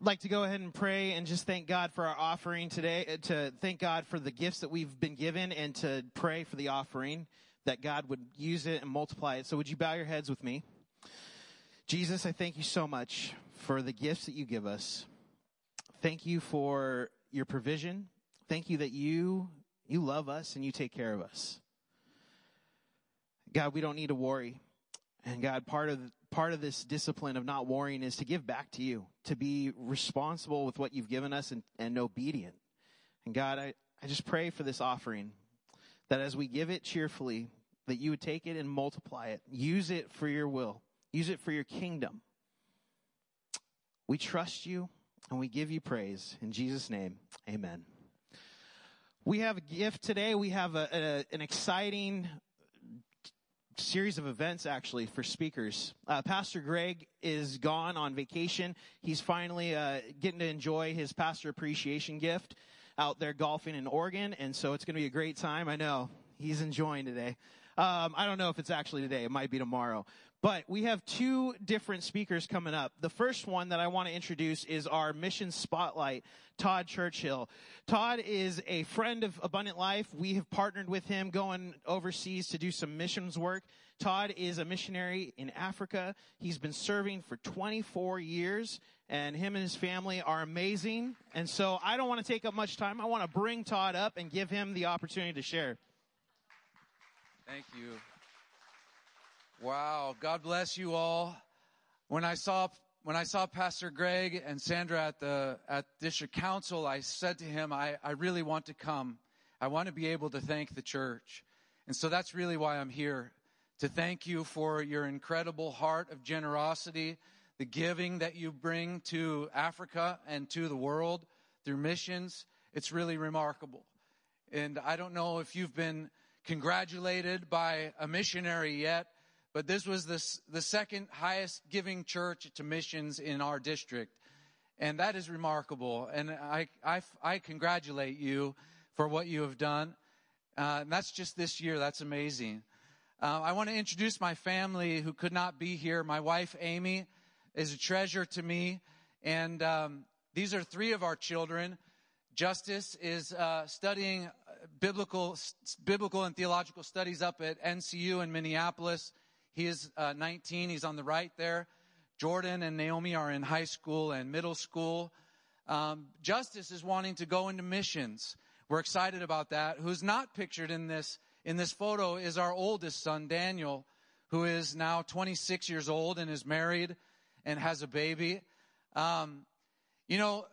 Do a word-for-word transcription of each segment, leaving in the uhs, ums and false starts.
I'd like to go ahead and pray and just thank God for our offering today, to thank God for the gifts that we've been given, and to pray for the offering, that God would use it and multiply it. So would you bow your heads with me? Jesus, I thank you so much for the gifts that you give us. Thank you for your provision. Thank you that you you love us and you take care of us. God, we don't need to worry. And God, part of part of this discipline of not worrying is to give back to you, to be responsible with what you've given us and, and obedient. And God, I, I just pray for this offering, that as we give it cheerfully, that you would take it and multiply it. Use it for your will. Use it for your kingdom. We trust you and we give you praise. In Jesus' name, amen. We have a gift today. We have a, a, an exciting series of events, actually, for speakers. Uh, Pastor Greg is gone on vacation. He's finally uh, getting to enjoy his pastor appreciation gift out there golfing in Oregon, and so it's going to be a great time. I know he's enjoying today. Um, I don't know if it's actually today. It might be tomorrow. But we have two different speakers coming up. The first one that I want to introduce is our mission spotlight, Todd Churchill. Todd is a friend of Abundant Life. We have partnered with him going overseas to do some missions work. Todd is a missionary in Africa. He's been serving for twenty-four years, and him and his family are amazing. And so I don't want to take up much time. I want to bring Todd up and give him the opportunity to share. Thank you. Wow, God bless you all. When I saw when I saw Pastor Greg and Sandra at the at district council, I said to him, I, I really want to come. I want to be able to thank the church. And so that's really why I'm here, to thank you for your incredible heart of generosity, the giving that you bring to Africa and to the world through missions. It's really remarkable. And I don't know if you've been congratulated by a missionary yet, but this was the, the second highest giving church to missions in our district. And that is remarkable. And I, I, I congratulate you for what you have done. Uh, and that's just this year. That's amazing. Uh, I want to introduce my family who could not be here. My wife, Amy, is a treasure to me. And um, these are three of our children. Justice is uh, studying biblical, biblical and theological studies up at N C U in Minneapolis. He is uh, nineteen. He's on the right there. Jordan and Naomi are in high school and middle school. Um, Justice is wanting to go into missions. We're excited about that. Who's not pictured in this in this photo is our oldest son, Daniel, who is now twenty-six years old and is married and has a baby. Um, you know,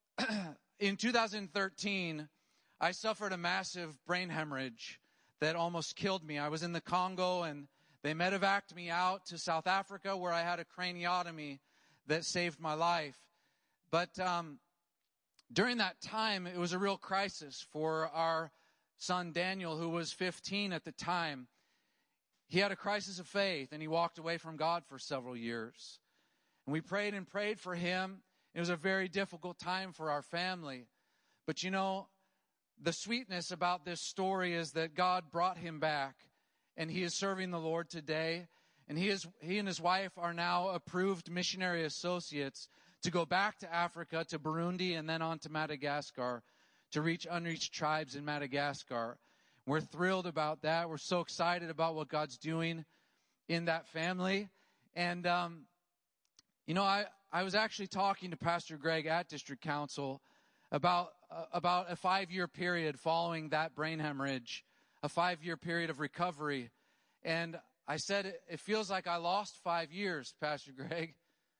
in two thousand thirteen, I suffered a massive brain hemorrhage that almost killed me. I was in the Congo, and they medevaced me out to South Africa, where I had a craniotomy that saved my life. But um, during that time, it was a real crisis for our son Daniel, who was fifteen at the time. He had a crisis of faith, and he walked away from God for several years. And we prayed and prayed for him. It was a very difficult time for our family. But you know, the sweetness about this story is that God brought him back. And he is serving the Lord today. And he is he and his wife are now approved missionary associates to go back to Africa, to Burundi, and then on to Madagascar, to reach unreached tribes in Madagascar. We're thrilled about that. We're so excited about what God's doing in that family. And, um, you know, I, I was actually talking to Pastor Greg at District Council about, uh, about a five-year period following that brain hemorrhage, a five-year period of recovery. And I said, it, it feels like I lost five years, Pastor Greg.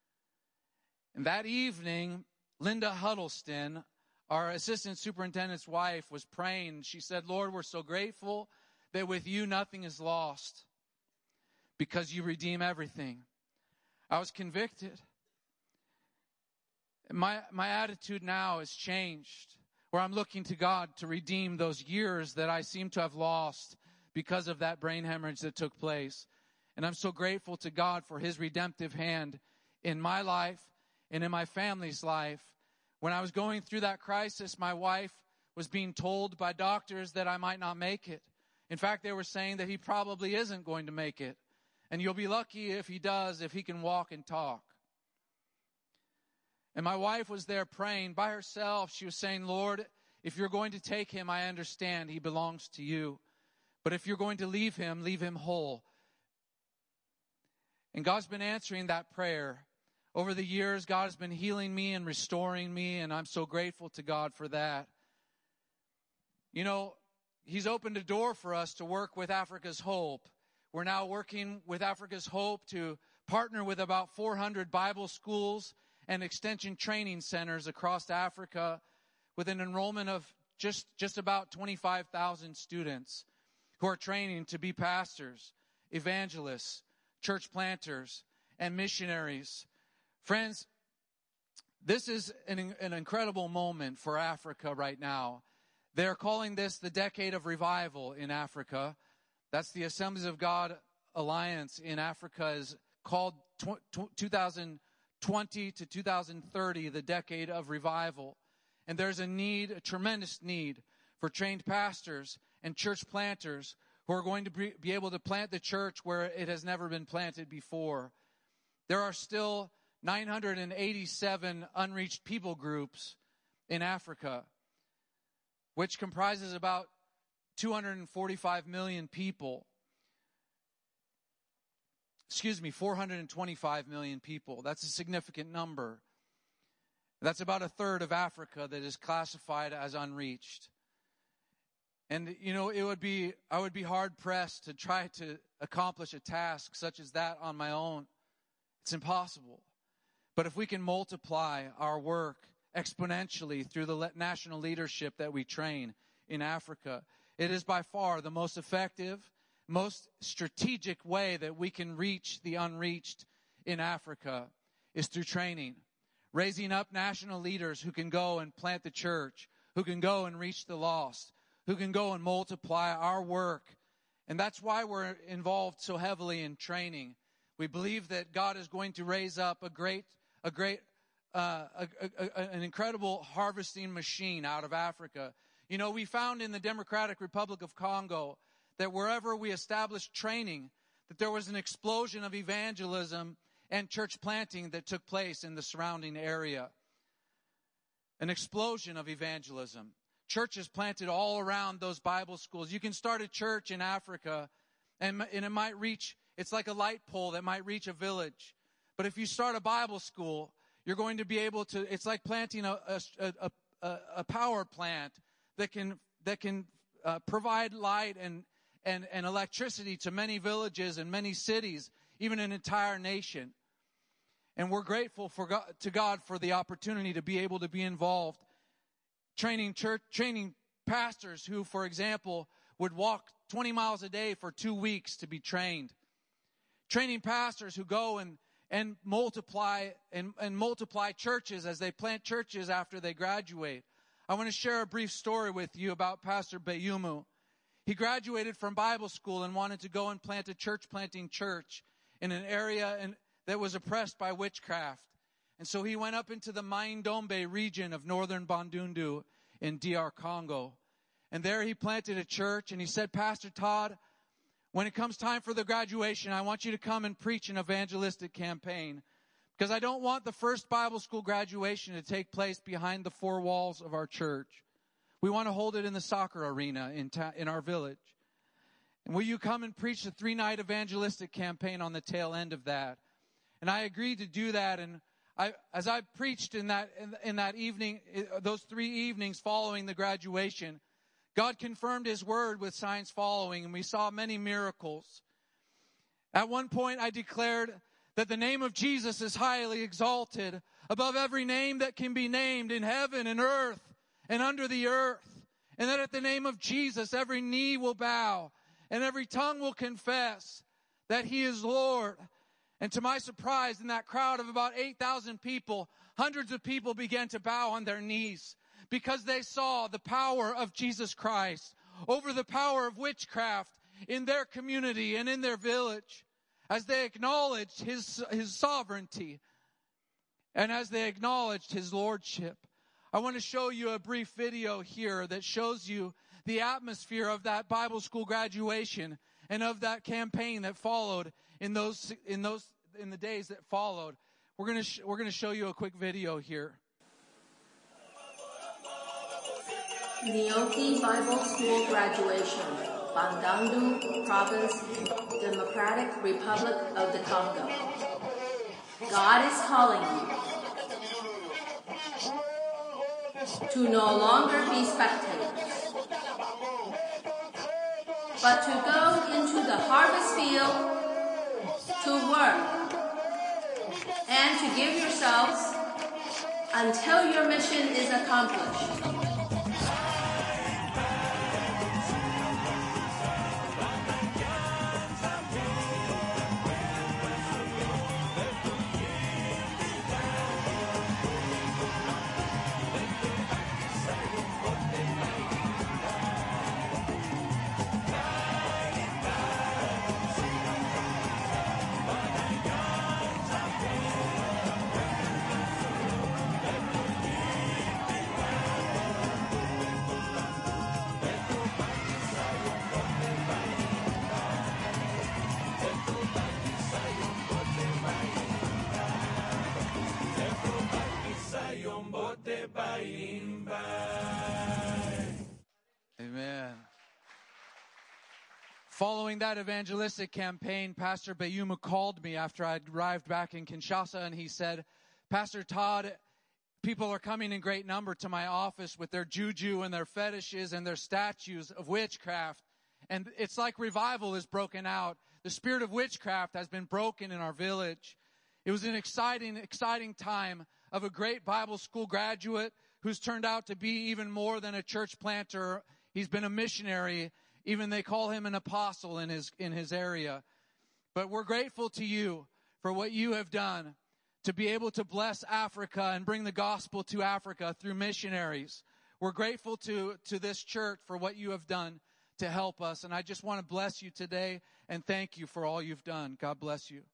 And that evening, Linda Huddleston, our assistant superintendent's wife, was praying. She said, Lord, we're so grateful that with you nothing is lost because you redeem everything. I was convicted. My, my attitude now has changed, where I'm looking to God to redeem those years that I seem to have lost because of that brain hemorrhage that took place. And I'm so grateful to God for his redemptive hand in my life and in my family's life. When I was going through that crisis, my wife was being told by doctors that I might not make it. In fact, they were saying that he probably isn't going to make it. And you'll be lucky if he does, if he can walk and talk. And my wife was there praying by herself. She was saying, Lord, if you're going to take him, I understand he belongs to you. But if you're going to leave him, leave him whole. And God's been answering that prayer. Over the years, God has been healing me and restoring me, and I'm so grateful to God for that. You know, he's opened a door for us to work with Africa's Hope. We're now working with Africa's Hope to partner with about four hundred Bible schools and extension training centers across Africa with an enrollment of just, just about twenty-five thousand students who are training to be pastors, evangelists, church planters, and missionaries. Friends, this is an, an incredible moment for Africa right now. They're calling this the Decade of Revival in Africa. That's the Assemblies of God Alliance in Africa is called two thousand twenty to two thousand thirty, the Decade of Revival. And there's a need, a tremendous need for trained pastors and church planters who are going to be, be able to plant the church where it has never been planted before. There are still nine hundred eighty-seven unreached people groups in Africa, which comprises about two hundred forty-five million people. Excuse me, four hundred twenty-five million people. That's a significant number. That's about a third of Africa that is classified as unreached. And, you know, it would be, I would be hard pressed to try to accomplish a task such as that on my own. It's impossible. But if we can multiply our work exponentially through the national leadership that we train in Africa, it is by far the most effective, most strategic way that we can reach the unreached in Africa is through training. Raising up national leaders who can go and plant the church, who can go and reach the lost, who can go and multiply our work. And that's why we're involved so heavily in training. We believe that God is going to raise up a great, a great, uh, a, a, a, an incredible harvesting machine out of Africa. You know, we found in the Democratic Republic of Congo that wherever we established training, that there was an explosion of evangelism and church planting that took place in the surrounding area. An explosion of evangelism. Churches planted all around those Bible schools. You can start a church in Africa, and, and it might reach, it's like a light pole that might reach a village. But if you start a Bible school, you're going to be able to, it's like planting a, a, a, a power plant that can, that can uh, provide light and, and, and electricity to many villages and many cities, even an entire nation. And we're grateful for God, to God for the opportunity to be able to be involved, training church, training pastors who, for example, would walk twenty miles a day for two weeks to be trained. Training pastors who go and, and multiply and, and multiply churches as they plant churches after they graduate. I want to share a brief story with you about Pastor Bayumu. He graduated from Bible school and wanted to go and plant a church planting church in an area in, that was oppressed by witchcraft. And so he went up into the Mai-Ndombe region of northern Bandundu in D R Congo. And there he planted a church, and he said, Pastor Todd, when it comes time for the graduation, I want you to come and preach an evangelistic campaign, because I don't want the first Bible school graduation to take place behind the four walls of our church. We want to hold it in the soccer arena in, ta- in our village. And will you come and preach the three-night evangelistic campaign on the tail end of that? And I agreed to do that, and I, as I preached in that in, in that evening, those three evenings following the graduation, God confirmed His word with signs following, and we saw many miracles. At one point, I declared that the name of Jesus is highly exalted above every name that can be named in heaven and earth and under the earth, and that at the name of Jesus, every knee will bow and every tongue will confess that He is Lord. And to my surprise, in that crowd of about eight thousand people, hundreds of people began to bow on their knees because they saw the power of Jesus Christ over the power of witchcraft in their community and in their village, as they acknowledged His, His sovereignty and as they acknowledged His lordship. I want to show you a brief video here that shows you the atmosphere of that Bible school graduation and of that campaign that followed in those in those in the days that followed. we're going to sh- we're going to show you a quick video here. Nyoki Bible School graduation, Bandundu Province, Democratic Republic of the Congo. God is calling you to no longer be spectators, but to go into the harvest field to work and to give yourselves until your mission is accomplished. Amen. Following that evangelistic campaign, Pastor Bayuma called me after I arrived back in Kinshasa, and he said, Pastor Todd, people are coming in great number to my office with their juju and their fetishes and their statues of witchcraft. And it's like revival is broken out. The spirit of witchcraft has been broken in our village. It was an exciting, exciting time of a great Bible school graduate who's turned out to be even more than a church planter. He's been a missionary. Even they call him an apostle in his, in his area. But we're grateful to you for what you have done to be able to bless Africa and bring the gospel to Africa through missionaries. We're grateful to, to this church for what you have done to help us. And I just want to bless you today and thank you for all you've done. God bless you.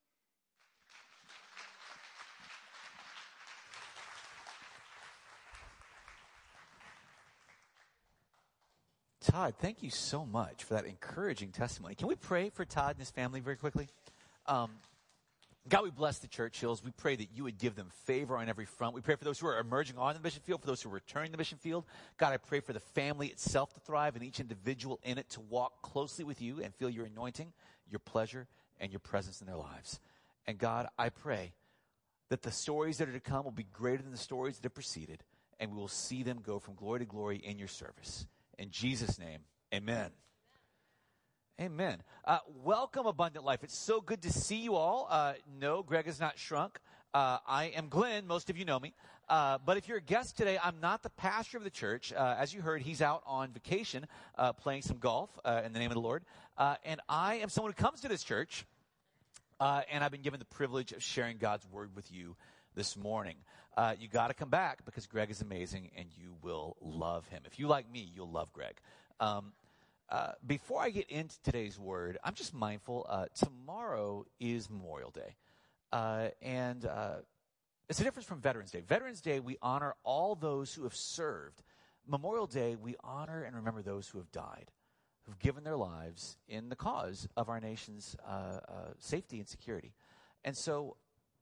Todd, thank you so much for that encouraging testimony. Can we pray for Todd and his family very quickly? Um, God, we bless the Churchills. We pray that you would give them favor on every front. We pray for those who are emerging on the mission field, for those who are returning to the mission field. God, I pray for the family itself to thrive and each individual in it to walk closely with you and feel your anointing, your pleasure, and your presence in their lives. And God, I pray that the stories that are to come will be greater than the stories that have preceded, and we will see them go from glory to glory in your service. In Jesus' name, amen. Amen. Uh, welcome, Abundant Life. It's so good to see you all. Uh, no, Greg has not shrunk. Uh, I am Glenn. Most of you know me. Uh, but if you're a guest today, I'm not the pastor of the church. Uh, as you heard, he's out on vacation uh, playing some golf uh, in the name of the Lord. Uh, and I am someone who comes to this church, uh, and I've been given the privilege of sharing God's word with you this morning. Uh, you got to come back because Greg is amazing and you will love him. If you like me, you'll love Greg. Um, uh, before I get into today's word, I'm just mindful, uh, tomorrow is Memorial Day. Uh, and uh, it's a difference from Veterans Day. Veterans Day, we honor all those who have served. Memorial Day, we honor and remember those who have died, who've given their lives in the cause of our nation's uh, uh, safety and security. And so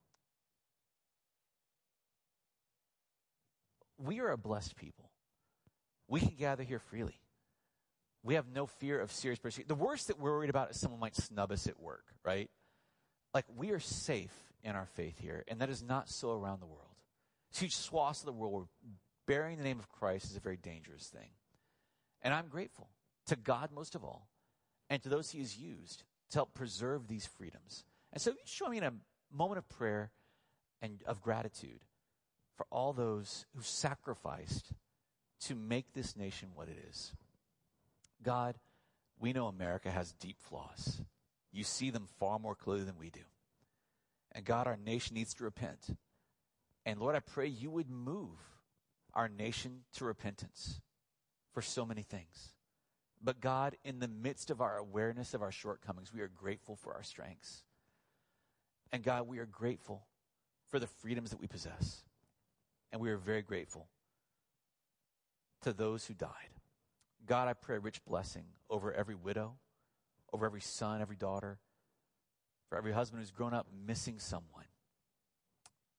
we are a blessed people. We can gather here freely. We have no fear of serious persecution. The worst that we're worried about is someone might snub us at work, right? Like, we are safe in our faith here, and that is not so around the world. Huge swaths of the world where bearing the name of Christ is a very dangerous thing. And I'm grateful to God most of all, and to those he has used to help preserve these freedoms. And so you join me in a moment of prayer and of gratitude for all those who sacrificed to make this nation what it is. God, we know America has deep flaws. You see them far more clearly than we do. And God, our nation needs to repent. And Lord, I pray you would move our nation to repentance for so many things. But God, in the midst of our awareness of our shortcomings, we are grateful for our strengths. And God, we are grateful for the freedoms that we possess. And we are very grateful to those who died. God, I pray a rich blessing over every widow, over every son, every daughter, for every husband who's grown up missing someone.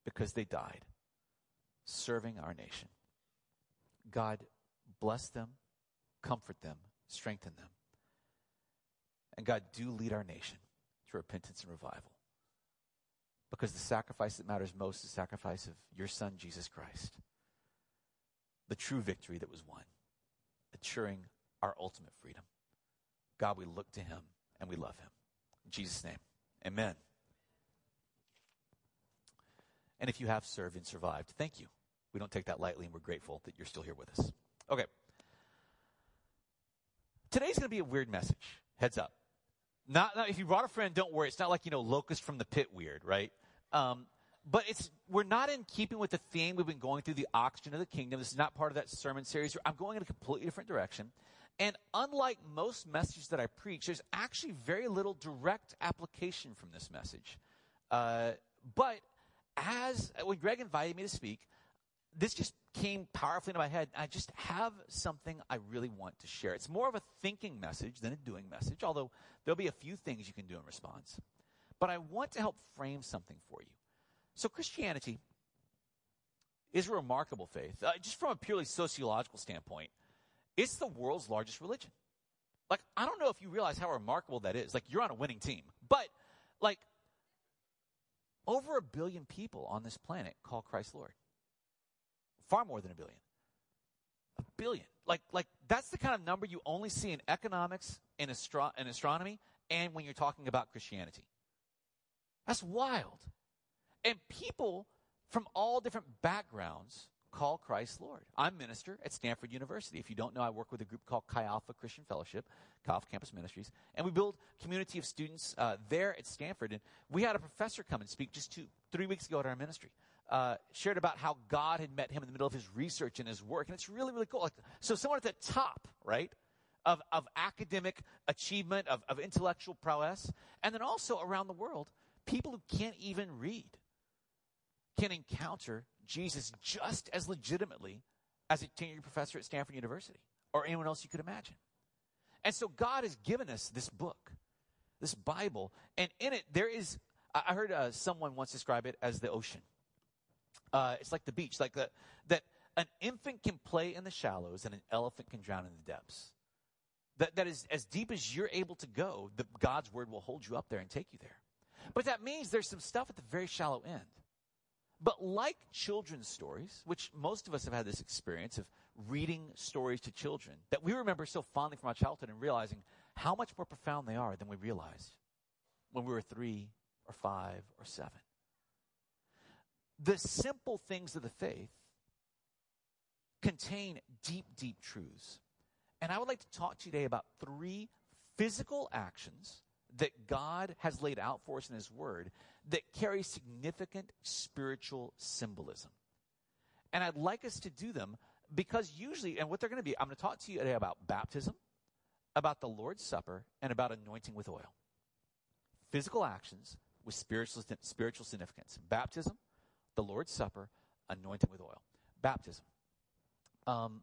because they died serving our nation. God, bless them, comfort them, strengthen them. And God, do lead our nation to repentance and revival. Because the sacrifice that matters most is the sacrifice of your Son, Jesus Christ. The true victory that was won, assuring our ultimate freedom. God, we look to him and we love him. In Jesus' name, amen. And if you have served and survived, thank you. We don't take that lightly, and we're grateful that you're still here with us. Okay. Today's going to be a weird message. Heads up. Not, not if you brought a friend, don't worry. It's not like, you know, locust from the pit weird, right? Um, but it's we're not in keeping with the theme we've been going through, the oxygen of the kingdom. This is not part of that sermon series. I'm going in a completely different direction. And unlike most messages that I preach, there's actually very little direct application from this message. Uh, but as when Greg invited me to speak, this just came powerfully into my head. I just have something I really want to share. It's more of a thinking message than a doing message, although there'll be a few things you can do in response. But I want to help frame something for you. So Christianity is a remarkable faith. Uh, just from a purely sociological standpoint, it's the world's largest religion. Like, I don't know if you realize how remarkable that is. Like, you're on a winning team. But, like, over a billion people on this planet call Christ Lord. Far more than a billion. A billion. Like, like that's the kind of number you only see in economics, in, astro- in astronomy, and when you're talking about Christianity. That's wild. And people from all different backgrounds call Christ Lord. I'm minister at Stanford University. If you don't know, I work with a group called Chi Alpha Christian Fellowship, Chi Alpha Campus Ministries, and we build community of students uh, there at Stanford. And we had a professor come and speak just two, three weeks ago at our ministry. Uh, shared about how God had met him in the middle of his research and his work. And it's really, really cool. Like, so someone at the top, right, of, of academic achievement, of, of intellectual prowess, and then also around the world, people who can't even read can encounter Jesus just as legitimately as a tenured professor at Stanford University or anyone else you could imagine. And so God has given us this book, this Bible, and in it there is, I heard uh, someone once describe it as the ocean. Uh, it's like the beach, like the, that an infant can play in the shallows and an elephant can drown in the depths. That, that is as deep as you're able to go, the, God's word will hold you up there and take you there. But that means there's some stuff at the very shallow end. But like children's stories, which most of us have had this experience of reading stories to children that we remember so fondly from our childhood and realizing how much more profound they are than we realized when we were three or five or seven. The simple things of the faith contain deep, deep truths. And I would like to talk to you today about three physical actions that God has laid out for us in his word that carry significant spiritual symbolism. And I'd like us to do them because usually, and what they're going to be, I'm going to talk to you today about baptism, about the Lord's Supper, and about anointing with oil. Physical actions with spiritual, spiritual significance. Baptism, the Lord's Supper, anointing with oil. Baptism. Um,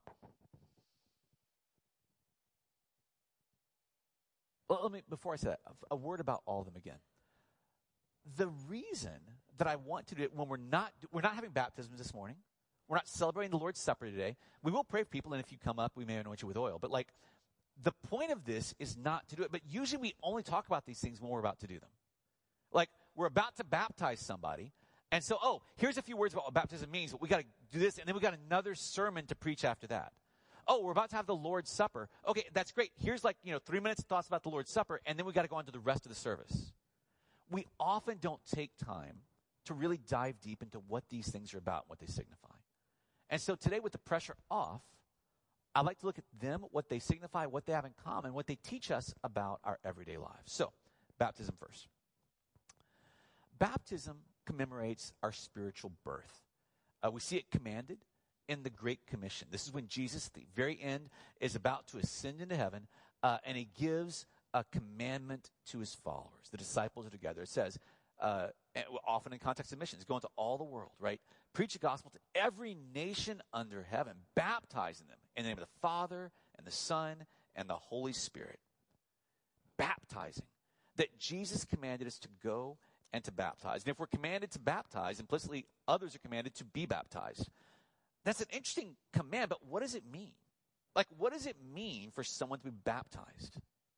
well, let me, before I say that, a word about all of them again. The reason that I want to do it when we're not, we're not having baptisms this morning, we're not celebrating the Lord's Supper today. We will pray for people, and if you come up, we may anoint you with oil. But like, the point of this is not to do it. But usually we only talk about these things when we're about to do them. Like, we're about to baptize somebody. And so, oh, here's a few words about what baptism means, but we got to do this, and then we got another sermon to preach after that. Oh, we're about to have the Lord's Supper. Okay, that's great. Here's like, you know, three minutes of thoughts about the Lord's Supper, and then we got to go on to the rest of the service. We often don't take time to really dive deep into what these things are about and what they signify. And so today, with the pressure off, I'd like to look at them, what they signify, what they have in common, what they teach us about our everyday lives. So, baptism first. Baptism commemorates our spiritual birth. Uh, we see it commanded in the Great Commission. This is when Jesus, at the very end, is about to ascend into heaven, uh, and he gives a commandment to his followers. The disciples are together. It says, uh, often in context of missions, go into all the world, right? Preach the gospel to every nation under heaven, baptizing them in the name of the Father and the Son and the Holy Spirit. Baptizing. That Jesus commanded us to go and to baptize. And if we're commanded to baptize, implicitly others are commanded to be baptized. That's an interesting command, but what does it mean? Like, what does it mean for someone to be baptized?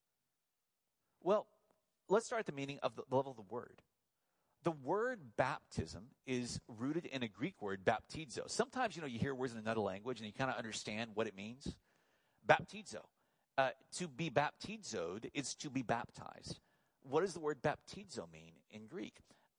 Well, let's start at the meaning of the, the level of the word. The word baptism is rooted in a Greek word, baptizo. Sometimes, you know, you hear words in another language and you kind of understand what it means. Baptizo. Uh, to be baptizoed is to be baptized. What does the word baptizo mean in Greek?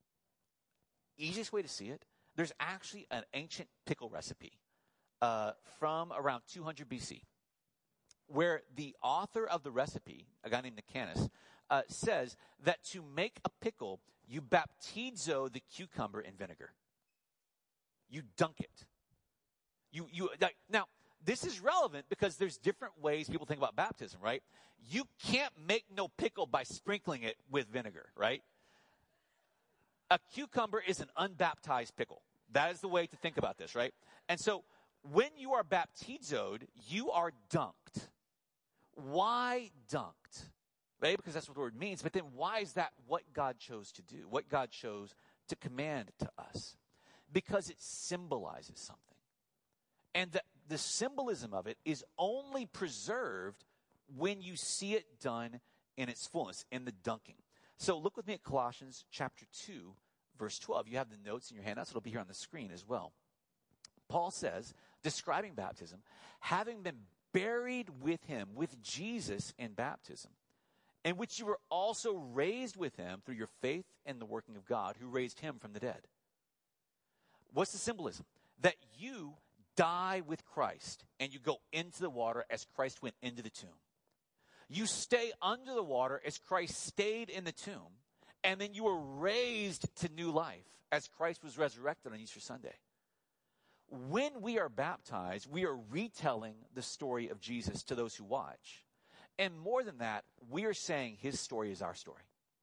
Easiest way to see it, there's actually an ancient pickle recipe uh, from around two hundred B C, where the author of the recipe, a guy named Nicanus, uh, says that to make a pickle, you baptizo the cucumber in vinegar. You dunk it. You you like, now, this is relevant because there's different ways people think about baptism, right? You can't make no pickle by sprinkling it with vinegar, right? A cucumber is an unbaptized pickle. That is the way to think about this, right? And so when you are baptizoed, you are dunked. Why dunked? Right? Because that's what the word means. But then why is that what God chose to do? What God chose to command to us? Because it symbolizes something. And the, the symbolism of it is only preserved when you see it done in its fullness, in the dunking. So look with me at Colossians chapter two, verse twelve. You have the notes in your hand. That's what will be here on the screen as well. Paul says, describing baptism, having been buried with him, with Jesus in baptism, in which you were also raised with him through your faith in the working of God, who raised him from the dead. What's the symbolism? That you die with Christ and you go into the water as Christ went into the tomb. You stay under the water as Christ stayed in the tomb, and then you were raised to new life as Christ was resurrected on Easter Sunday. When we are baptized, we are retelling the story of Jesus to those who watch. And more than that, we are saying his story is our story.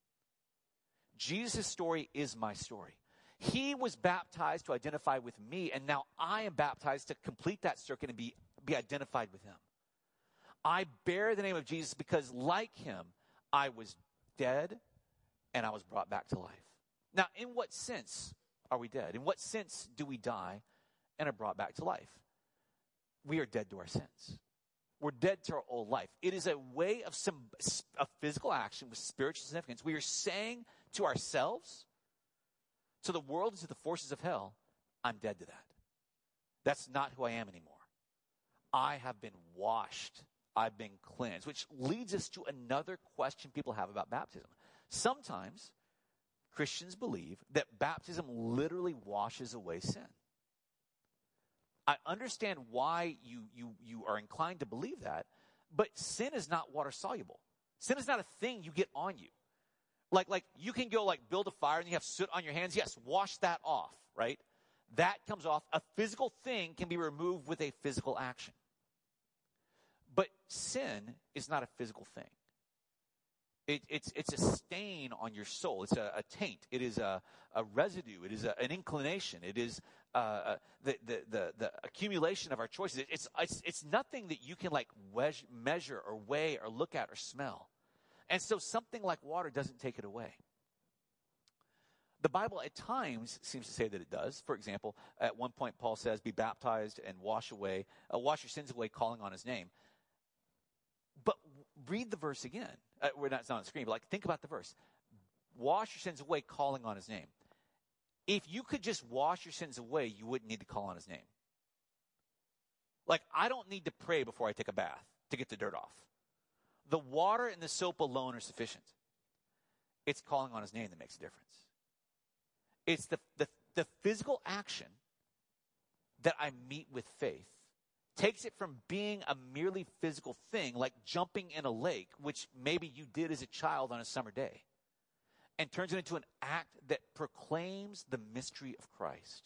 Jesus' story is my story. He was baptized to identify with me, and now I am baptized to complete that circuit and be, be identified with him. I bear the name of Jesus because, like him, I was dead and I was brought back to life. Now, in what sense are we dead? In what sense do we die and are brought back to life? We are dead to our sins. We're dead to our old life. It is a way of some a physical action with spiritual significance. We are saying to ourselves, to the world, and to the forces of hell, I'm dead to that. That's not who I am anymore. I have been washed. I've been cleansed, which leads us to another question people have about baptism. Sometimes Christians believe that baptism literally washes away sin. I understand why you, you, you are inclined to believe that, but sin is not water soluble. Sin is not a thing you get on you. Like, like you can go like build a fire and you have soot on your hands. Yes, wash that off, right? That comes off. A physical thing can be removed with a physical action. But sin is not a physical thing. It, it's, it's a stain on your soul. It's a, a taint. It is a, a residue. It is a, an inclination. It is uh, the, the, the, the accumulation of our choices. It, it's, it's, it's nothing that you can like wedge, measure or weigh or look at or smell. And so something like water doesn't take it away. The Bible at times seems to say that it does. For example, at one point Paul says, be baptized and wash away, uh, wash your sins away, calling on his name. But read the verse again. Uh, we're not, it's not on the screen, but like think about the verse. Wash your sins away, calling on his name. If you could just wash your sins away, you wouldn't need to call on his name. Like, I don't need to pray before I take a bath to get the dirt off. The water and the soap alone are sufficient. It's calling on his name that makes a difference. It's the, the, the physical action that I meet with faith takes it from being a merely physical thing, like jumping in a lake, which maybe you did as a child on a summer day, and turns it into an act that proclaims the mystery of Christ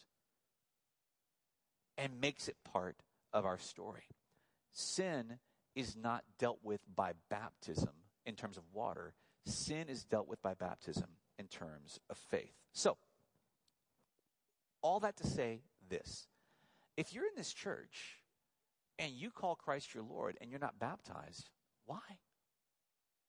and makes it part of our story. Sin is not dealt with by baptism in terms of water. Sin is dealt with by baptism in terms of faith. So, all that to say this. If you're in this church and you call Christ your Lord and you're not baptized, why?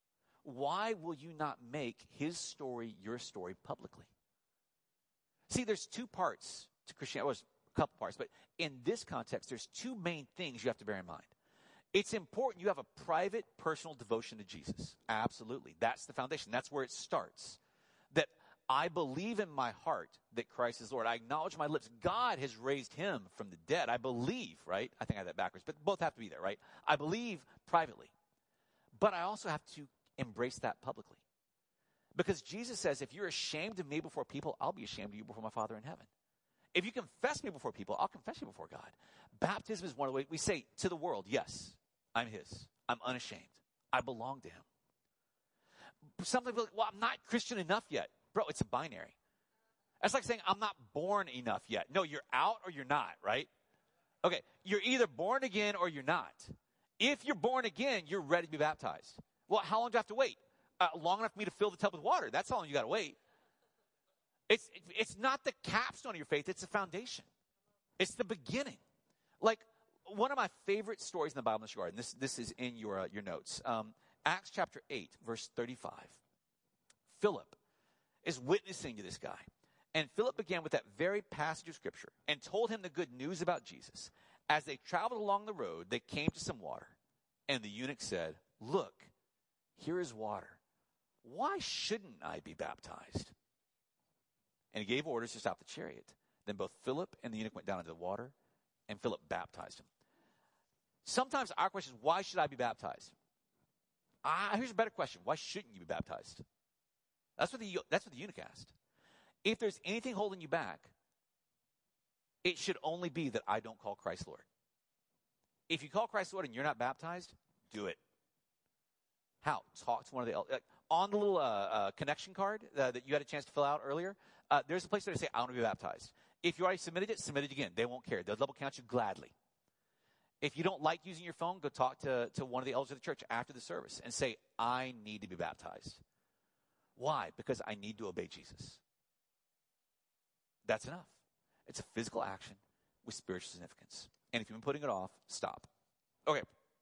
why will you not make his story your story publicly? See, there's two parts to Christianity. Well, there's a couple parts, but in this context, there's two main things you have to bear in mind. It's important you have a private, personal devotion to Jesus. Absolutely. That's the foundation. That's where it starts. That I believe in my heart that Christ is Lord. I acknowledge my lips. God has raised him from the dead. I believe, right? I think I had that backwards, but both have to be there, right? I believe privately. But I also have to embrace that publicly. Because Jesus says, if you're ashamed of me before people, I'll be ashamed of you before my Father in heaven. If you confess me before people, I'll confess you before God. Baptism is one of the ways we say to the world, yes, I'm his. I'm unashamed. I belong to him. Something like, well, I'm not Christian enough yet. Bro, it's a binary. That's like saying, I'm not born enough yet. No, you're out or you're not, right? Okay, you're either born again or you're not. If you're born again, you're ready to be baptized. Well, how long do I have to wait? Uh, long enough for me to fill the tub with water. That's how long you got to wait. It's, it's not the capstone of your faith. It's the foundation. It's the beginning. Like, one of my favorite stories in the Bible in this regard, and this, this is in your, uh, your notes. Um, Acts chapter eight, verse thirty-five. Philip is witnessing to this guy. And Philip began with that very passage of Scripture and told him the good news about Jesus. As they traveled along the road, they came to some water. And the eunuch said, look, here is water. Why shouldn't I be baptized? And he gave orders to stop the chariot. Then both Philip and the eunuch went down into the water, and Philip baptized him. Sometimes our question is, why should I be baptized? Ah, here's a better question. Why shouldn't you be baptized? That's what the, that's what the eunuch asked. If there's anything holding you back, it should only be that I don't call Christ Lord. If you call Christ Lord and you're not baptized, do it. How? Talk to one of the elders. Like, on the little uh, uh, connection card uh, that you had a chance to fill out earlier, uh, there's a place there to say, I want to be baptized. If you already submitted it, submit it again. They won't care. They'll double count you gladly. If you don't like using your phone, go talk to, to one of the elders of the church after the service and say, I need to be baptized. Why? Because I need to obey Jesus. That's enough. It's a physical action with spiritual significance. And if you've been putting it off, stop. Okay.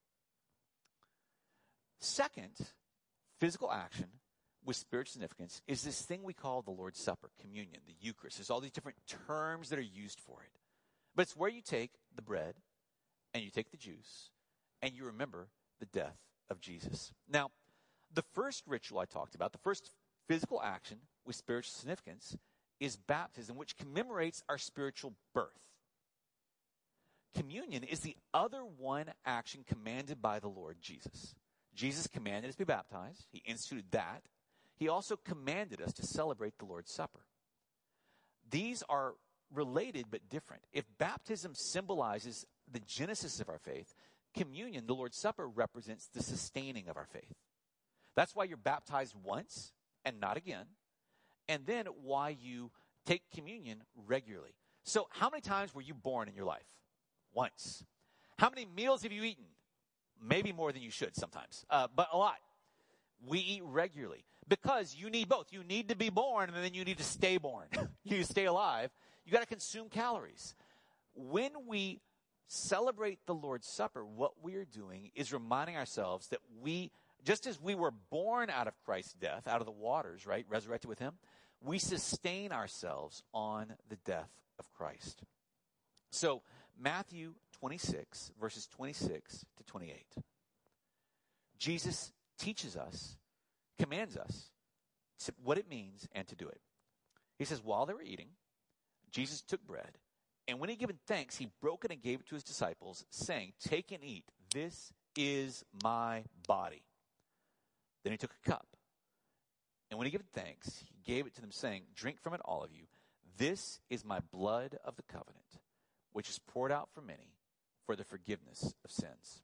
Second, physical action with spiritual significance is this thing we call the Lord's Supper, communion, the Eucharist. There's all these different terms that are used for it. But it's where you take the bread and you take the juice and you remember the death of Jesus. Now, the first ritual I talked about, the first physical action with spiritual significance is baptism, which commemorates our spiritual birth. Communion is the other one action commanded by the Lord Jesus. Jesus commanded us to be baptized. He instituted that. He also commanded us to celebrate the Lord's Supper. These are related but different. If baptism symbolizes the genesis of our faith, communion, the Lord's Supper, represents the sustaining of our faith. That's why you're baptized once and not again, and then why you take communion regularly. So how many times were you born in your life? Once. How many meals have you eaten? Maybe more than you should sometimes, uh, but a lot. We eat regularly because you need both. You need to be born, and then you need to stay born. You stay alive. You got to consume calories. When we celebrate the Lord's Supper, what we are doing is reminding ourselves that we, just as we were born out of Christ's death, out of the waters, right, resurrected with him, we sustain ourselves on the death of Christ. So Matthew twenty-six, verses twenty-six to twenty-eight. Jesus teaches us, commands us to, what it means and to do it. He says, while they were eating, Jesus took bread, and when he had given thanks, he broke it and gave it to his disciples, saying, take and eat. This is my body. Then he took a cup, and when he had given thanks, he gave it to them, saying, drink from it, all of you. This is my blood of the covenant, which is poured out for many for the forgiveness of sins.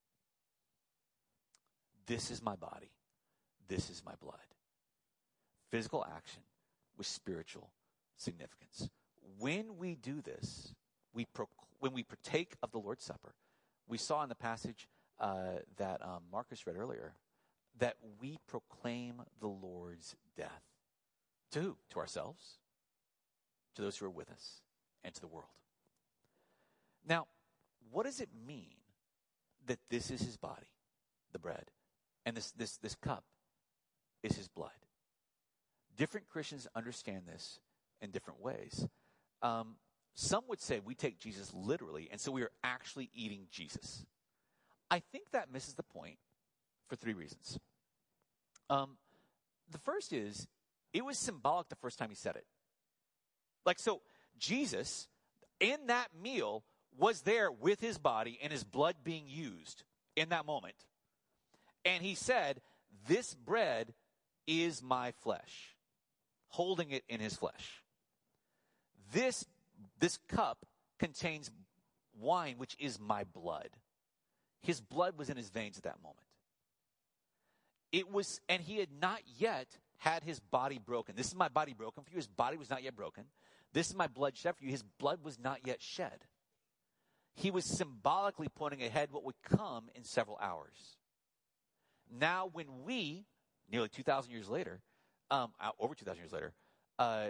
This is my body. This is my blood. Physical action with spiritual significance. When we do this, we pro- when we partake of the Lord's Supper, we saw in the passage uh, that um, Marcus read earlier, that we proclaim the Lord's death. To who? To ourselves, to those who are with us, and to the world. Now, what does it mean that this is his body, the bread, and this this this cup is his blood. Different Christians understand this in different ways. Um, some would say we take Jesus literally, and so we are actually eating Jesus. I think that misses the point for three reasons. Um, the first is, it was symbolic the first time he said it. Like, so Jesus, in that meal, was there with his body and his blood being used in that moment. And he said, this bread is my flesh, holding it in his flesh. This, this cup contains wine, which is my blood. His blood was in his veins at that moment. It was, and he had not yet had his body broken. This is my body broken for you. His body was not yet broken. This is my blood shed for you. His blood was not yet shed. He was symbolically pointing ahead what would come in several hours. Now, when we, nearly two thousand years later, um, over two thousand years later, uh,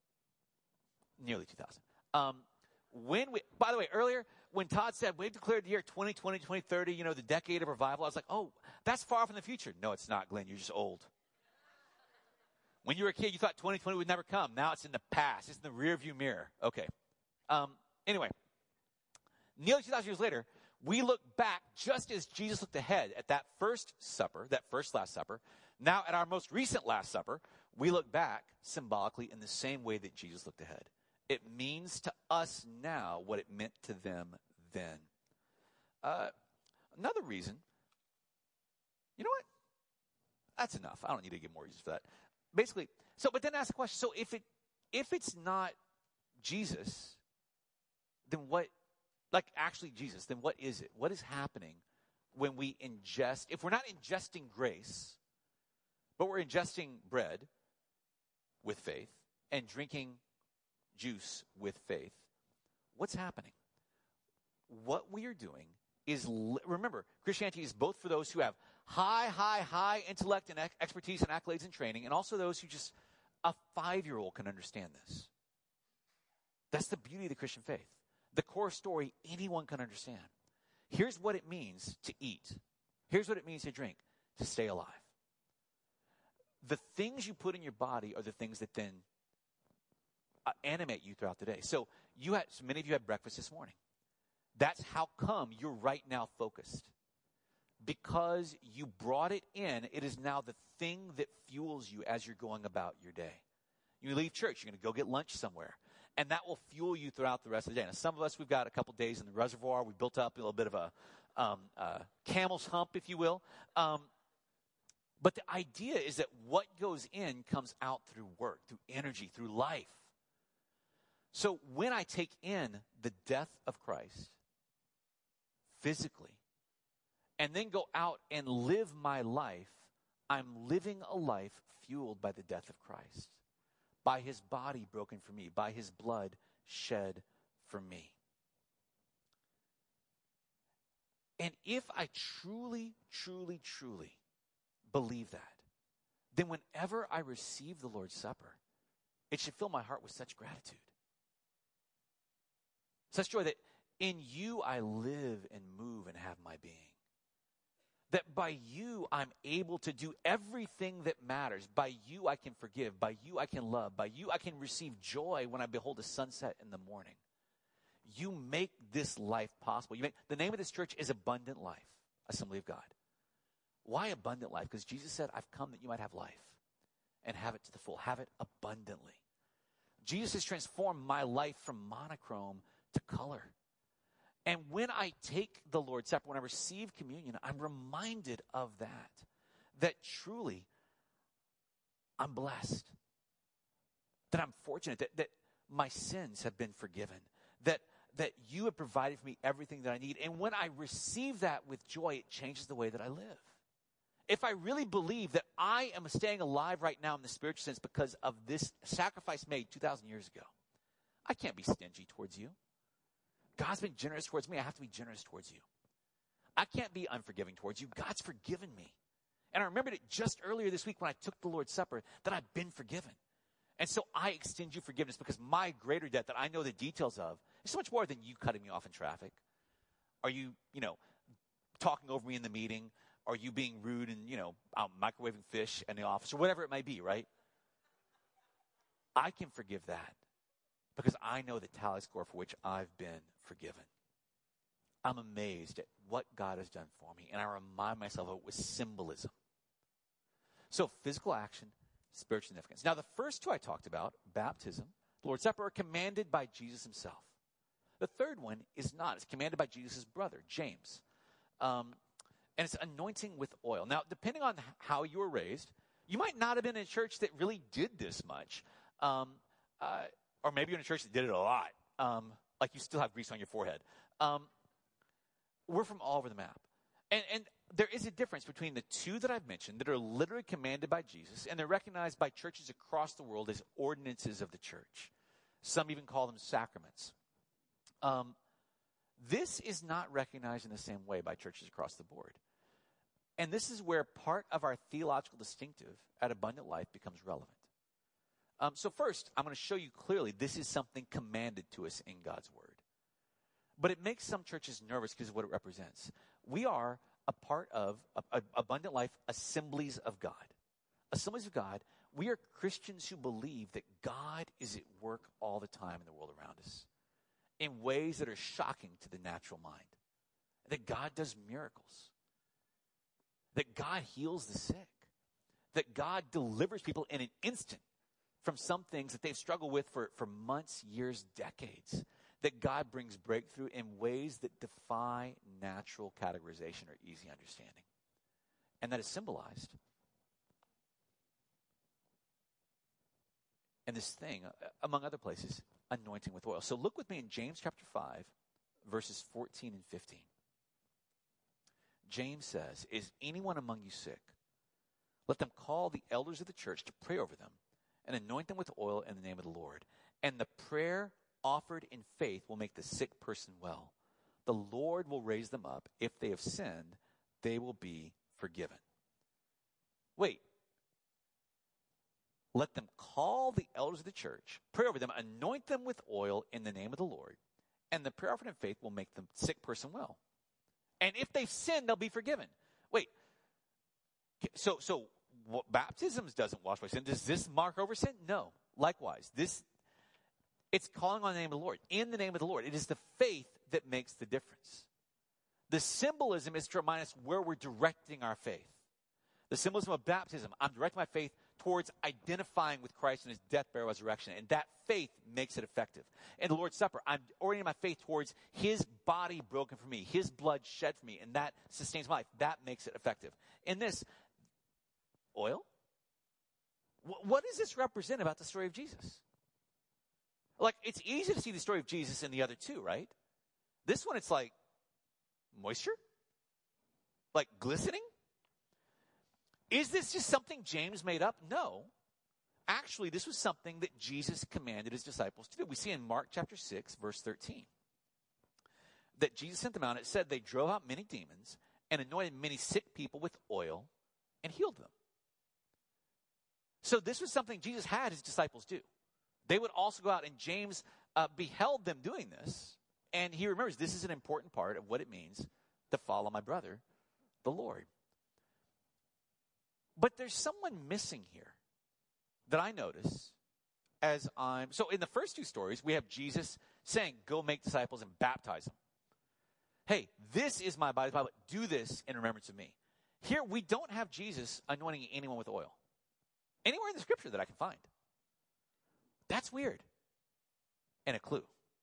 nearly two thousand, um, when we, by the way, earlier, when Todd said, we've declared the year twenty twenty, twenty thirty, you know, the decade of revival, I was like, oh, that's far off in the future. No, it's not, Glenn. You're just old. When you were a kid, you thought twenty twenty would never come. Now it's in the past. It's in the rearview mirror. Okay. Um, anyway, nearly two thousand years later, we look back just as Jesus looked ahead at that first supper, that first Last Supper. Now at our most recent Last Supper, we look back symbolically in the same way that Jesus looked ahead. It means to us now what it meant to them then. Uh, another reason, you know what? That's enough. I don't need to give more reasons for that. Basically, so, but then ask the question, so if it, if it's not Jesus, then what, like actually Jesus, then what is it? What is happening when we ingest, if we're not ingesting grace, but we're ingesting bread with faith and drinking juice with faith, what's happening? What we are doing is, remember, Christianity is both for those who have high, high, high intellect and expertise and accolades and training, and also those who just, a five-year-old can understand this. That's the beauty of the Christian faith. The core story anyone can understand. Here's what it means to eat. Here's what it means to drink, to stay alive. The things you put in your body are the things that then uh, animate you throughout the day. So you had, so many of you had breakfast this morning. That's how come you're right now focused. Because you brought it in, it is now the thing that fuels you as you're going about your day. You leave church, you're going to go get lunch somewhere. And that will fuel you throughout the rest of the day. Now, some of us, we've got a couple days in the reservoir. We built up a little bit of a um, uh, camel's hump, if you will. Um, but the idea is that what goes in comes out through work, through energy, through life. So when I take in the death of Christ physically, and then go out and live my life, I'm living a life fueled by the death of Christ, by his body broken for me, by his blood shed for me. And if I truly, truly, truly believe that, then whenever I receive the Lord's Supper, it should fill my heart with such gratitude. Such joy that in you I live and move and have my being. That by you, I'm able to do everything that matters. By you, I can forgive. By you, I can love. By you, I can receive joy when I behold the sunset in the morning. You make this life possible. You make, the name of this church is Abundant Life, Assembly of God. Why abundant life? Because Jesus said, I've come that you might have life and have it to the full. Have it abundantly. Jesus has transformed my life from monochrome to color. And when I take the Lord's Supper, when I receive communion, I'm reminded of that. That truly, I'm blessed. That I'm fortunate. That, that my sins have been forgiven. That, that you have provided for me everything that I need. And when I receive that with joy, it changes the way that I live. If I really believe that I am staying alive right now in the spiritual sense because of this sacrifice made two thousand years ago, I can't be stingy towards you. God's been generous towards me. I have to be generous towards you. I can't be unforgiving towards you. God's forgiven me. And I remembered it just earlier this week when I took the Lord's Supper that I've been forgiven. And so I extend you forgiveness because my greater debt that I know the details of is so much more than you cutting me off in traffic. Are you, you know, talking over me in the meeting, or you being rude and, you know, um, microwaving fish in the office or whatever it may be, right? I can forgive that because I know the tally score for which I've been forgiven. I'm amazed at what God has done for me, and I remind myself of it with symbolism. So physical action, spiritual significance. Now, the first two I talked about, baptism, the Lord's Supper, are commanded by Jesus himself. The third one is not. It's commanded by Jesus' brother, James. Um, and it's anointing with oil. Now, depending on how you were raised, you might not have been in a church that really did this much. Um, uh, or maybe you're in a church that did it a lot. Um, like you still have grease on your forehead. Um, we're from all over the map. And, and there is a difference between the two that I've mentioned that are literally commanded by Jesus, and they're recognized by churches across the world as ordinances of the church. Some even call them sacraments. Um, this is not recognized in the same way by churches across the board. And this is where part of our theological distinctive at Abundant Life becomes relevant. Um, so first, I'm going to show you clearly this is something commanded to us in God's Word. But it makes some churches nervous because of what it represents. We are a part of a, a, Abundant Life Assemblies of God. Assemblies of God, we are Christians who believe that God is at work all the time in the world around us in ways that are shocking to the natural mind. That God does miracles. That God heals the sick. That God delivers people in an instant from some things that they've struggled with for, for months, years, decades. That God brings breakthrough in ways that defy natural categorization or easy understanding. And that is symbolized in this thing, among other places, anointing with oil. So look with me in James chapter five, verses fourteen and fifteen. James says, "Is anyone among you sick? Let them call the elders of the church to pray over them and anoint them with oil in the name of the Lord. And the prayer offered in faith will make the sick person well. The Lord will raise them up. If they have sinned, they will be forgiven." Wait. Let them call the elders of the church, pray over them, anoint them with oil in the name of the Lord, and the prayer offered in faith will make the sick person well. And if they've sinned, they'll be forgiven. Wait. So, so what, baptism doesn't wash away sin. Does this mark over sin? No. Likewise, this it's calling on the name of the Lord. In the name of the Lord. It is the faith that makes the difference. The symbolism is to remind us where we're directing our faith. The symbolism of baptism, I'm directing my faith towards identifying with Christ in his death, burial, resurrection. And that faith makes it effective. In the Lord's Supper, I'm orienting my faith towards his body broken for me, his blood shed for me, and that sustains my life. That makes it effective. In this, oil? What does this represent about the story of Jesus? Like, it's easy to see the story of Jesus in the other two, right? This one, it's like moisture? Like glistening? Is this just something James made up? No. Actually, this was something that Jesus commanded his disciples to do. We see in Mark chapter six, verse thirteen, that Jesus sent them out. It said they drove out many demons and anointed many sick people with oil and healed them. So this was something Jesus had his disciples do. They would also go out, and James uh, beheld them doing this, and he remembers this is an important part of what it means to follow my brother, the Lord. But there's someone missing here that I notice as I'm... So in the first two stories, we have Jesus saying, go make disciples and baptize them. Hey, this is my body, but do this in remembrance of me. Here, we don't have Jesus anointing anyone with oil. Anywhere in the scripture that I can find. That's weird. And a clue.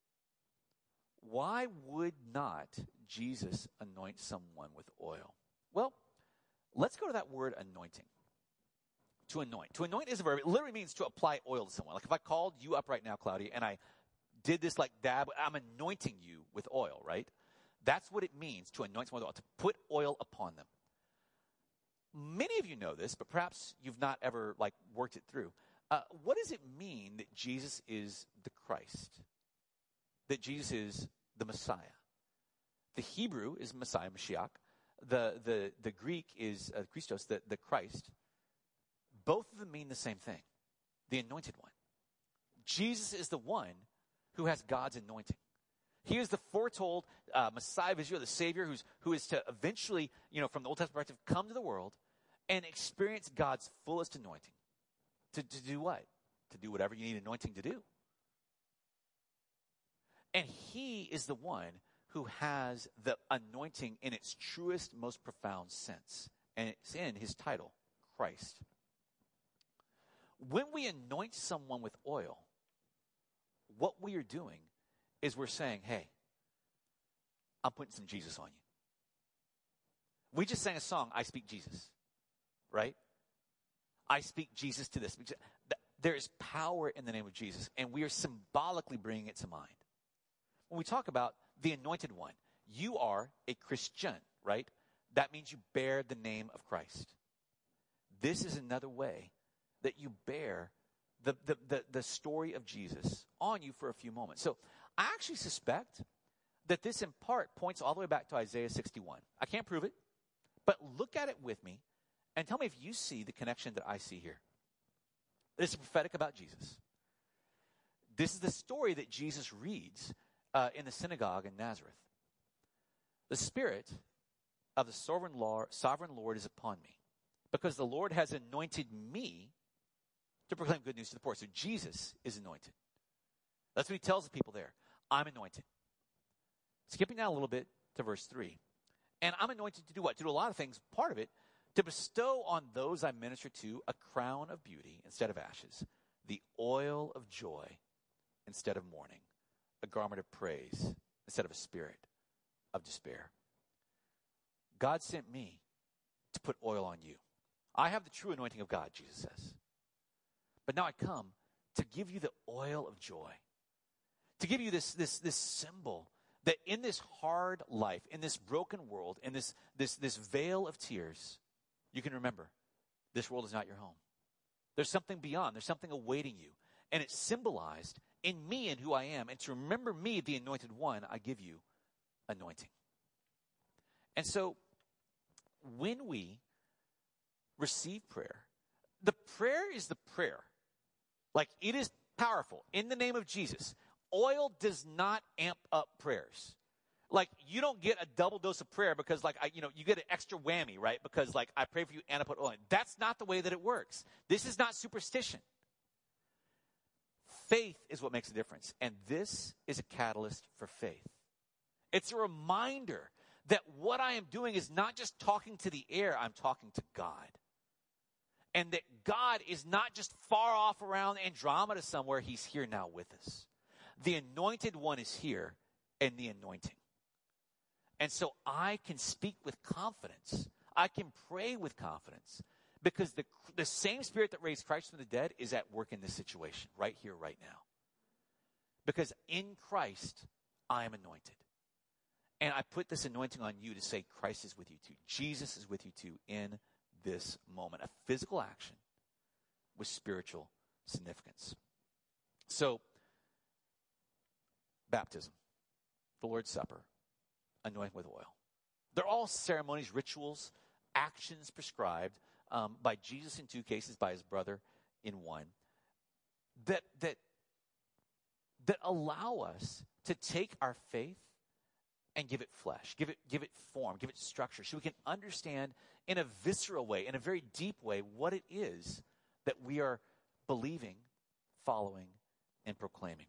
Why would not Jesus anoint someone with oil? Well, let's go to that word anointing. To anoint. To anoint is a verb. It literally means to apply oil to someone. Like if I called you up right now, Claudia, and I did this like dab, I'm anointing you with oil, right? That's what it means to anoint someone with oil, to put oil upon them. Many of you know this, but perhaps you've not ever like worked it through. Uh, what does it mean that Jesus is the Christ? That Jesus is the Messiah? The Hebrew is Messiah, Mashiach. The the the Greek is uh, Christos, the, the Christ. Both of them mean the same thing. The anointed one. Jesus is the one who has God's anointing. He is the foretold uh, Messiah of Israel, the Savior, who's, who is to eventually, you know, from the Old Testament perspective, come to the world and experience God's fullest anointing. To, to do what? To do whatever you need anointing to do. And he is the one who has the anointing in its truest, most profound sense. And it's in his title, Christ. When we anoint someone with oil, what we are doing is we're saying, hey, I'm putting some Jesus on you. We just sang a song, I Speak Jesus, right? I speak Jesus to this. There is power in the name of Jesus, and we are symbolically bringing it to mind. When we talk about the anointed one, you are a Christian, right? That means you bear the name of Christ. This is another way that you bear the, the, the, the story of Jesus on you for a few moments. So I actually suspect that this in part points all the way back to Isaiah sixty-one. I can't prove it, but look at it with me and tell me if you see the connection that I see here. It's prophetic about Jesus. This is the story that Jesus reads uh, in the synagogue in Nazareth. The Spirit of the sovereign Lord, sovereign Lord is upon me, because the Lord has anointed me to proclaim good news to the poor. So Jesus is anointed. That's what he tells the people there. I'm anointed. Skipping down a little bit to verse three. And I'm anointed to do what? To do a lot of things. Part of it, to bestow on those I minister to a crown of beauty instead of ashes, the oil of joy instead of mourning, a garment of praise instead of a spirit of despair. God sent me to put oil on you. I have the true anointing of God, Jesus says. But now I come to give you the oil of joy, to give you this, this, this symbol that in this hard life, in this broken world, in this, this, this veil of tears, you can remember this world is not your home. There's something beyond. There's something awaiting you. And it's symbolized in me and who I am. And to remember me, the anointed one, I give you anointing. And so when we receive prayer, the prayer is the prayer. Like, it is powerful. In the name of Jesus, oil does not amp up prayers. Like, you don't get a double dose of prayer because, like, I, you know, you get an extra whammy, right? Because, like, I pray for you and I put oil in. That's not the way that it works. This is not superstition. Faith is what makes a difference. And this is a catalyst for faith. It's a reminder that what I am doing is not just talking to the air, I'm talking to God. And that God is not just far off around Andromeda somewhere, he's here now with us. The anointed one is here and the anointing. And so I can speak with confidence. I can pray with confidence because the, the same Spirit that raised Christ from the dead is at work in this situation, right here, right now. Because in Christ, I am anointed. And I put this anointing on you to say Christ is with you too. Jesus is with you too in this moment. A physical action with spiritual significance. So, baptism, the Lord's Supper, anointing with oil. They're all ceremonies, rituals, actions prescribed um, by Jesus in two cases, by his brother in one, that that that allow us to take our faith and give it flesh, give it give it form, give it structure, so we can understand in a visceral way, in a very deep way, what it is that we are believing, following, and proclaiming.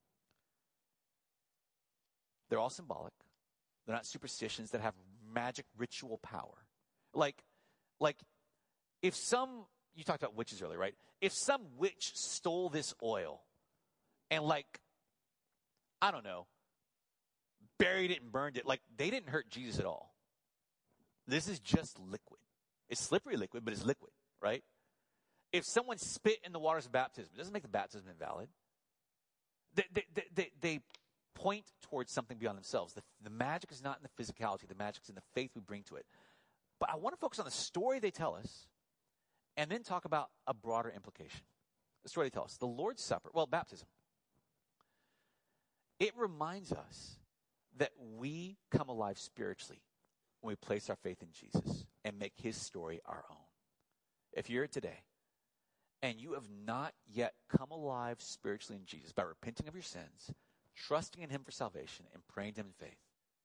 They're all symbolic. They're not superstitions that have magic ritual power. Like, like if some, you talked about witches earlier, right? If some witch stole this oil and, like, I don't know, buried it and burned it, like, they didn't hurt Jesus at all. This is just liquid. It's slippery liquid, but it's liquid, right? If someone spit in the waters of baptism, it doesn't make the baptism invalid. They, they, they, they, they point towards something beyond themselves. The, the magic is not in the physicality. The magic is in the faith we bring to it. But I want to focus on the story they tell us and then talk about a broader implication. The story they tell us. The Lord's Supper, well, baptism. It reminds us that we come alive spiritually when we place our faith in Jesus and make his story our own. If you're here today and you have not yet come alive spiritually in Jesus by repenting of your sins, trusting in him for salvation and praying to him in faith,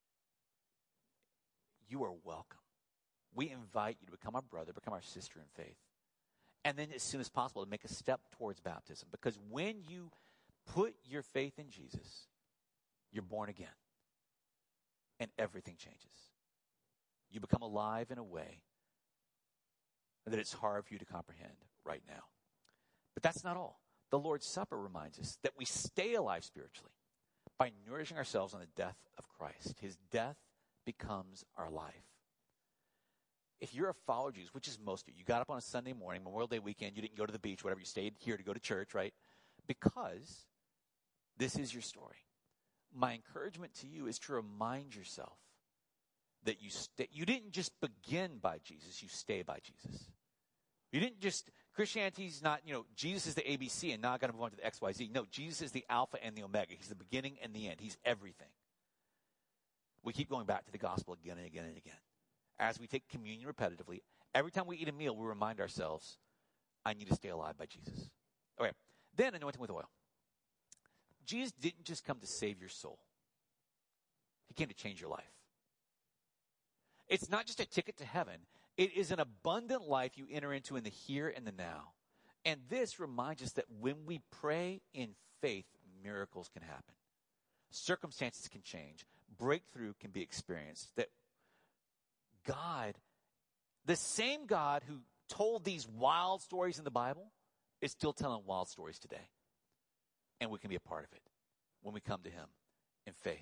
you are welcome. We invite you to become our brother, become our sister in faith. And then as soon as possible to make a step towards baptism. Because when you put your faith in Jesus, you're born again. And everything changes. You become alive in a way that it's hard for you to comprehend right now. But that's not all. The Lord's Supper reminds us that we stay alive spiritually by nourishing ourselves on the death of Christ. His death becomes our life. If you're a follower of Jesus, which is most of you, you got up on a Sunday morning, Memorial Day weekend, you didn't go to the beach, whatever, you stayed here to go to church, right? Because this is your story. My encouragement to you is to remind yourself that you st- you didn't just begin by Jesus, you stay by Jesus. You didn't just, Christianity's not, you know, Jesus is the A B C and now I got to move on to the X Y Z. No, Jesus is the Alpha and the Omega. He's the beginning and the end. He's everything. We keep going back to the gospel again and again and again. As we take communion repetitively, every time we eat a meal, we remind ourselves, I need to stay alive by Jesus. Okay, then anointing with oil. Jesus didn't just come to save your soul. He came to change your life. It's not just a ticket to heaven. It is an abundant life you enter into in the here and the now. And this reminds us that when we pray in faith, miracles can happen. Circumstances can change. Breakthrough can be experienced. That God, the same God who told these wild stories in the Bible, is still telling wild stories today. And we can be a part of it when we come to him in faith.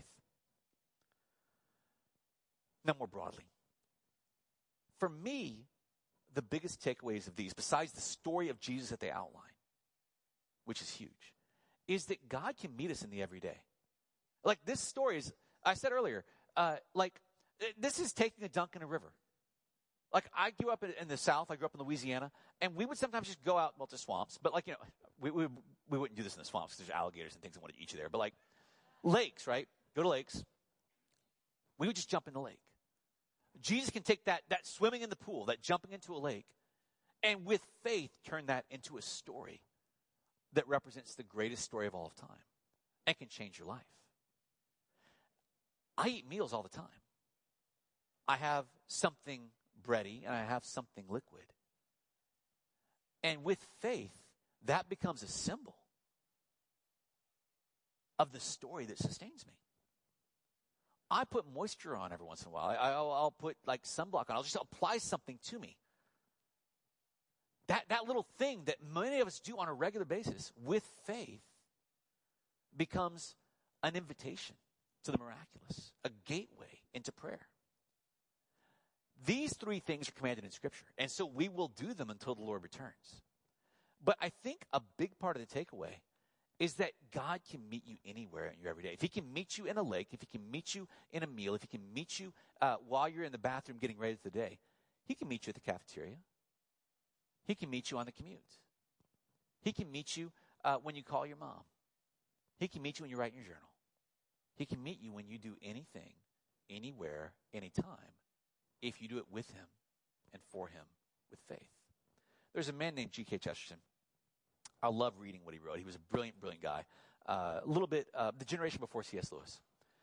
Now, more broadly, for me, the biggest takeaways of these, besides the story of Jesus that they outline, which is huge, is that God can meet us in the everyday. Like this story is, I said earlier, uh, like this is taking a dunk in a river. Like I grew up in, in the South, I grew up in Louisiana, and we would sometimes just go out, well, to swamps, but like, you know, we, we, we wouldn't do this in the swamps because there's alligators and things that want to eat you there, but like lakes, right? Go to lakes. We would just jump in the lake. Jesus can take that, that swimming in the pool, that jumping into a lake, and with faith turn that into a story that represents the greatest story of all of time and can change your life. I eat meals all the time. I have something bready and I have something liquid. And with faith, that becomes a symbol of the story that sustains me. I put moisture on every once in a while. I, I'll, I'll put like sunblock on. I'll just apply something to me. That, that little thing that many of us do on a regular basis with faith becomes an invitation to the miraculous, a gateway into prayer. These three things are commanded in Scripture, and so we will do them until the Lord returns. But I think a big part of the takeaway is that God can meet you anywhere in your everyday. If he can meet you in a lake, if he can meet you in a meal, if he can meet you uh, while you're in the bathroom getting ready for the day, he can meet you at the cafeteria. He can meet you on the commute. He can meet you uh, when you call your mom. He can meet you when you write in your journal. He can meet you when you do anything, anywhere, anytime, if you do it with him and for him with faith. There's a man named G K Chesterton. I love reading what he wrote. He was a brilliant, brilliant guy. Uh, a little bit, uh, the generation before C S Lewis.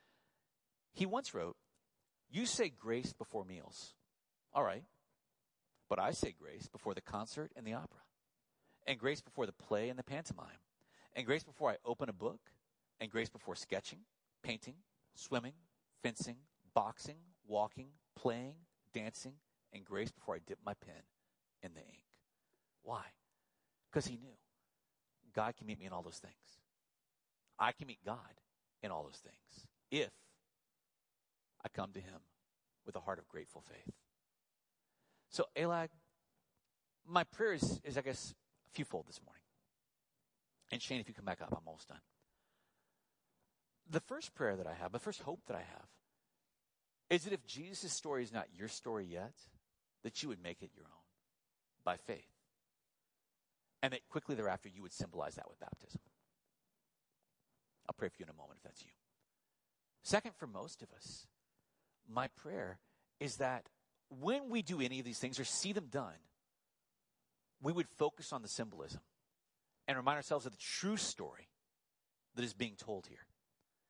He once wrote, "You say grace before meals. All right. But I say grace before the concert and the opera. And grace before the play and the pantomime. And grace before I open a book. And grace before sketching, painting, swimming, fencing, boxing, walking, playing, dancing. And grace before I dip my pen in the ink." Why? Because he knew God can meet me in all those things. I can meet God in all those things if I come to him with a heart of grateful faith. So, Elag, my prayer is, is, I guess, a fewfold this morning. And Shane, if you come back up, I'm almost done. The first prayer that I have, the first hope that I have, is that if Jesus' story is not your story yet, that you would make it your own by faith. And that quickly thereafter you would symbolize that with baptism. I'll pray for you in a moment if that's you. Second, for most of us, my prayer is that when we do any of these things or see them done, we would focus on the symbolism and remind ourselves of the true story that is being told here.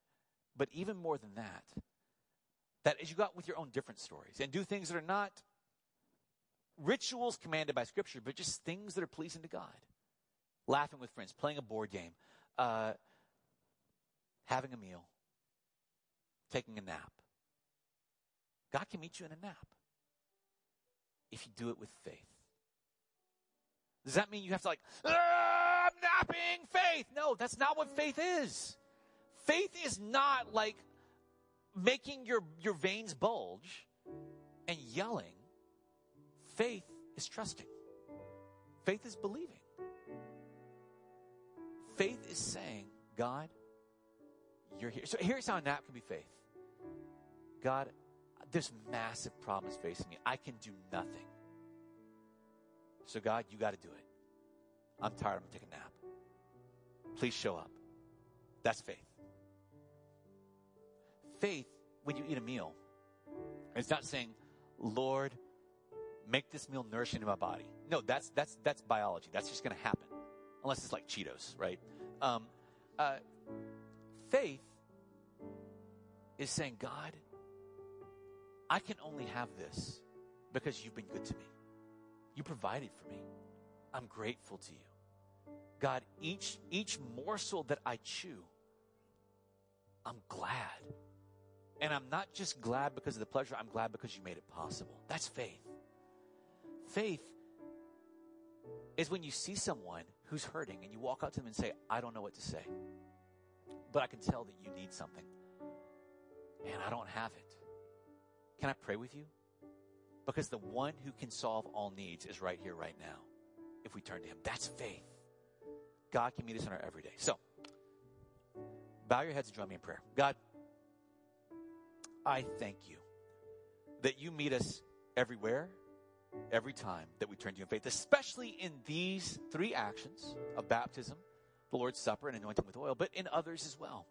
But even more than that, that as you go out with your own different stories and do things that are not rituals commanded by Scripture, but just things that are pleasing to God. Laughing with friends, playing a board game, uh, having a meal, taking a nap. God can meet you in a nap if you do it with faith. Does that mean you have to like, ah, I'm napping, faith? No, that's not what faith is. Faith is not like making your, your veins bulge and yelling. Faith is trusting. Faith is believing. Faith is saying, God, you're here. So here's how a nap can be faith. God, this massive problem is facing me. I can do nothing. So God, you got to do it. I'm tired. I'm going to take a nap. Please show up. That's faith. Faith, when you eat a meal, it's not saying, Lord, make this meal nourishing to my body. No, that's that's that's biology. That's just going to happen. Unless it's like Cheetos, right? Um, uh, faith is saying, God, I can only have this because you've been good to me. You provided for me. I'm grateful to you. God, each each morsel that I chew, I'm glad. And I'm not just glad because of the pleasure, I'm glad because you made it possible. That's faith. Faith is when you see someone who's hurting and you walk up to them and say, I don't know what to say, but I can tell that you need something and I don't have it. Can I pray with you? Because the one who can solve all needs is right here, right now. If we turn to him, that's faith. God can meet us in our everyday. So, bow your heads and join me in prayer. God, I thank you that you meet us everywhere, every time that we turn to you in faith, especially in these three actions of baptism, the Lord's Supper, and anointing with oil, but in others as well.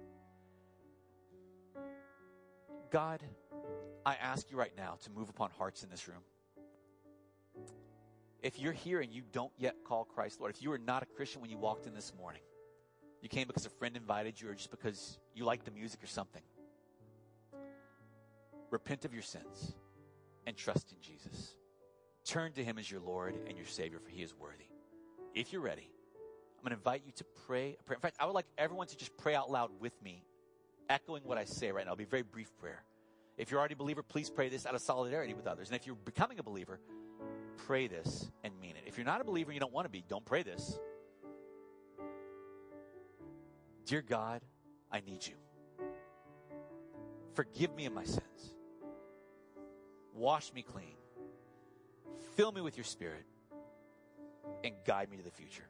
God, I ask you right now to move upon hearts in this room. If you're here and you don't yet call Christ Lord, if you are not a Christian when you walked in this morning, you came because a friend invited you or just because you like the music or something, repent of your sins and trust in Jesus. Turn to him as your Lord and your Savior, for he is worthy. If you're ready, I'm going to invite you to pray a prayer. In fact, I would like everyone to just pray out loud with me, echoing what I say right now. It'll be a very brief prayer. If you're already a believer, please pray this out of solidarity with others. And if you're becoming a believer, pray this and mean it. If you're not a believer and you don't want to be, don't pray this. Dear God, I need you. Forgive me of my sins. Wash me clean. Fill me with your Spirit and guide me to the future.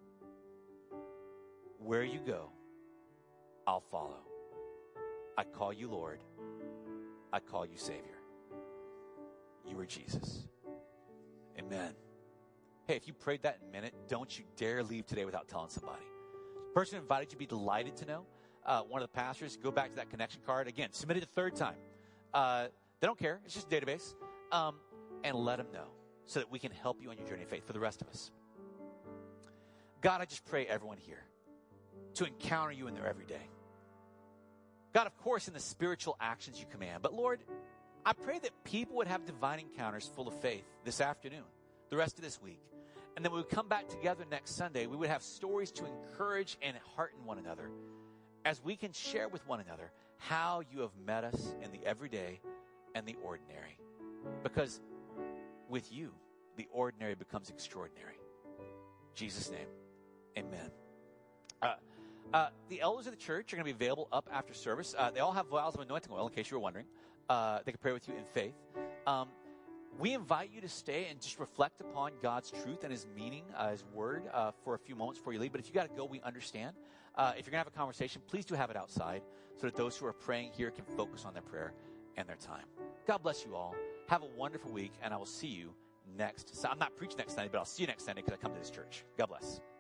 Where you go, I'll follow. I call you Lord. I call you Savior. You are Jesus. Amen. Hey, if you prayed that in a minute, don't you dare leave today without telling somebody. The person who invited you be delighted to know. Uh, one of the pastors, go back to that connection card. Again, submit it a third time. Uh, they don't care. It's just a database. Um, and let them know so that we can help you on your journey of faith for the rest of us. God, I just pray everyone here to encounter you in their everyday. God, of course, in the spiritual actions you command. But Lord, I pray that people would have divine encounters full of faith this afternoon, the rest of this week. And then when we come back together next Sunday, we would have stories to encourage and hearten one another as we can share with one another how you have met us in the everyday and the ordinary. Because with you, the ordinary becomes extraordinary. In Jesus' name, amen. Uh, uh, the elders of the church are going to be available up after service. Uh, they all have vials of anointing oil, in case you were wondering. Uh, they can pray with you in faith. Um, we invite you to stay and just reflect upon God's truth and his meaning, uh, his word, uh, for a few moments before you leave. But if you got to go, we understand. Uh, if you're going to have a conversation, please do have it outside so that those who are praying here can focus on their prayer and their time. God bless you all. Have a wonderful week, and I will see you next. So I'm not preaching next Sunday, but I'll see you next Sunday because I come to this church. God bless.